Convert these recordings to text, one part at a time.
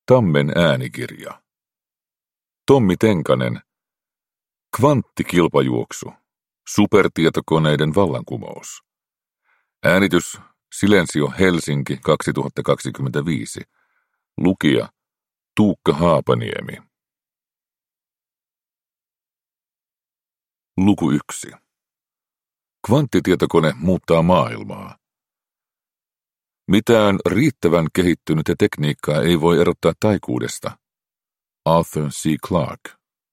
Tammen äänikirja. Tommi Tenkanen. Kvanttikilpajuoksu. Supertietokoneiden vallankumous. Äänitys Silensio Helsinki 2025. Lukija Tuukka Haapaniemi. Luku 1. Kvanttitietokone muuttaa maailmaa. Mitään riittävän kehittynyttä tekniikkaa ei voi erottaa taikuudesta. Arthur C. Clarke.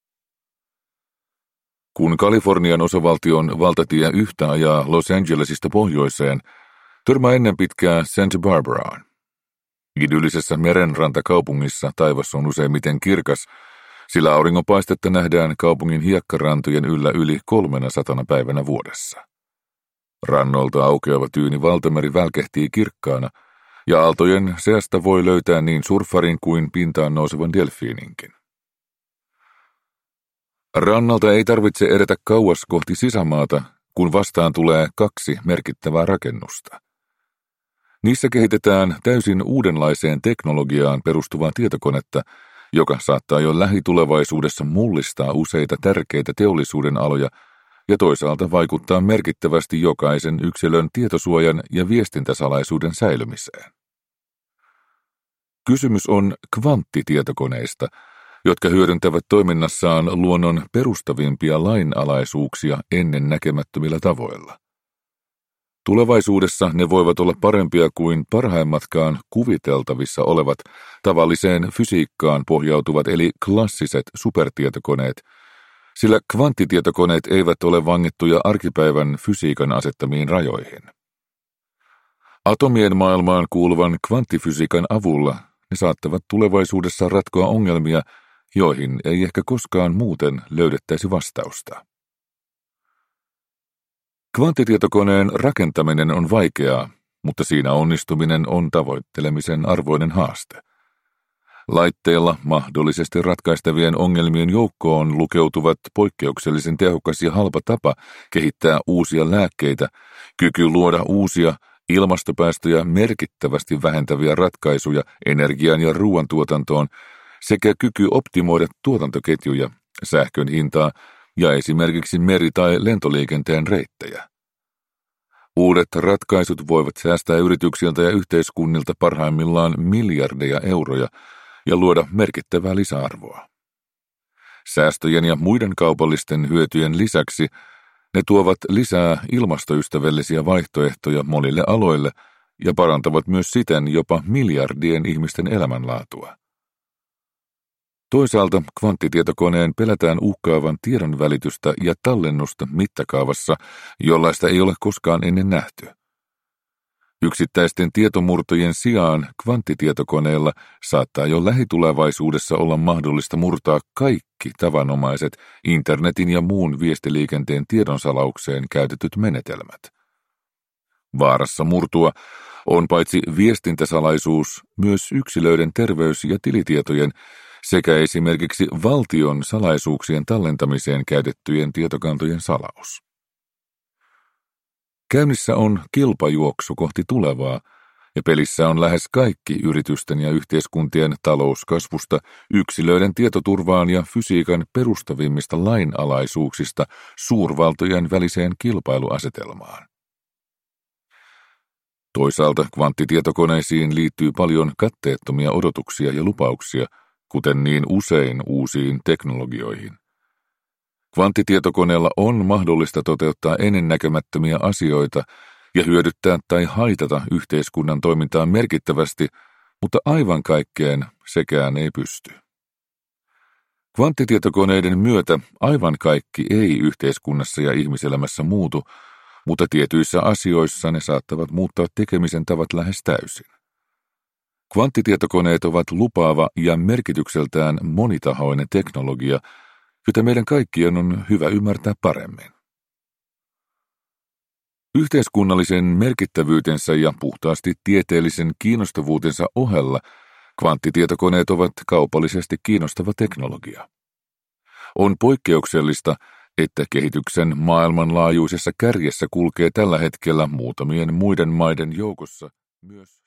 Kun Kalifornian osavaltion valtatie 1 ajaa Los Angelesista pohjoiseen, törmää ennen pitkää Santa Barbaraan. Idyllisessä merenrantakaupungissa taivas on useimmiten kirkas, sillä auringonpaistetta nähdään kaupungin hiekkarantojen yllä yli 300 päivänä vuodessa. Rannoilta aukeava tyyni valtameri välkehtii kirkkaana, ja aaltojen seasta voi löytää niin surffarin kuin pintaan nousevan delfiininkin. Rannalta ei tarvitse edetä kauas kohti sisämaata, kun vastaan tulee 2 merkittävää rakennusta. Niissä kehitetään täysin uudenlaiseen teknologiaan perustuvaa tietokonetta, joka saattaa jo lähitulevaisuudessa mullistaa useita tärkeitä teollisuuden aloja ja toisaalta vaikuttaa merkittävästi jokaisen yksilön tietosuojan ja viestintäsalaisuuden säilymiseen. Kysymys on kvanttitietokoneista, jotka hyödyntävät toiminnassaan luonnon perustavimpia lainalaisuuksia ennen näkemättömillä tavoilla. Tulevaisuudessa ne voivat olla parempia kuin parhaimmatkaan kuviteltavissa olevat tavalliseen fysiikkaan pohjautuvat eli klassiset supertietokoneet, sillä kvanttitietokoneet eivät ole vangittuja arkipäivän fysiikan asettamiin rajoihin. Atomien maailmaan kuuluvan kvanttifysiikan avulla ne saattavat tulevaisuudessa ratkoa ongelmia, joihin ei ehkä koskaan muuten löydettäisi vastausta. Kvanttitietokoneen rakentaminen on vaikeaa, mutta siinä onnistuminen on tavoittelemisen arvoinen haaste. Laitteella mahdollisesti ratkaistavien ongelmien joukkoon lukeutuvat poikkeuksellisen tehokas ja halpa tapa kehittää uusia lääkkeitä, kyky luoda uusia ilmastopäästöjä merkittävästi vähentäviä ratkaisuja energian ja ruoantuotantoon sekä kyky optimoida tuotantoketjuja, sähkön hintaa ja esimerkiksi meri- tai lentoliikenteen reittejä. Uudet ratkaisut voivat säästää yrityksiltä ja yhteiskunnilta parhaimmillaan miljardeja euroja ja luoda merkittävää lisäarvoa. Säästöjen ja muiden kaupallisten hyötyjen lisäksi ne tuovat lisää ilmastoystävällisiä vaihtoehtoja monille aloille ja parantavat myös siten jopa miljardien ihmisten elämänlaatua. Toisaalta kvanttitietokoneen pelätään uhkaavan tiedonvälitystä ja tallennusta mittakaavassa, jollaista ei ole koskaan ennen nähty. Yksittäisten tietomurtojen sijaan kvanttitietokoneella saattaa jo lähitulevaisuudessa olla mahdollista murtaa kaikki tavanomaiset internetin ja muun viestiliikenteen tiedonsalaukseen käytetyt menetelmät. Vaarassa murtua on paitsi viestintäsalaisuus, myös yksilöiden terveys- ja tilitietojen sekä esimerkiksi valtion salaisuuksien tallentamiseen käytettyjen tietokantojen salaus. Käynnissä on kilpajuoksu kohti tulevaa, ja pelissä on lähes kaikki yritysten ja yhteiskuntien talouskasvusta yksilöiden tietoturvaan ja fysiikan perustavimmista lainalaisuuksista suurvaltojen väliseen kilpailuasetelmaan. Toisaalta kvanttitietokoneisiin liittyy paljon katteettomia odotuksia ja lupauksia, kuten niin usein uusiin teknologioihin. Kvanttitietokoneella on mahdollista toteuttaa ennennäkemättömiä asioita ja hyödyttää tai haitata yhteiskunnan toimintaa merkittävästi, mutta aivan kaikkeen sekään ei pysty. Kvanttitietokoneiden myötä aivan kaikki ei yhteiskunnassa ja ihmiselämässä muutu, mutta tietyissä asioissa ne saattavat muuttaa tekemisen tavat lähes täysin. Kvanttitietokoneet ovat lupaava ja merkitykseltään monitahoinen teknologia, jota meidän kaikkien on hyvä ymmärtää paremmin. Yhteiskunnallisen merkittävyytensä ja puhtaasti tieteellisen kiinnostavuutensa ohella kvanttitietokoneet ovat kaupallisesti kiinnostava teknologia. On poikkeuksellista, että kehityksen maailmanlaajuisessa kärjessä kulkee tällä hetkellä muutamien muiden maiden joukossa myös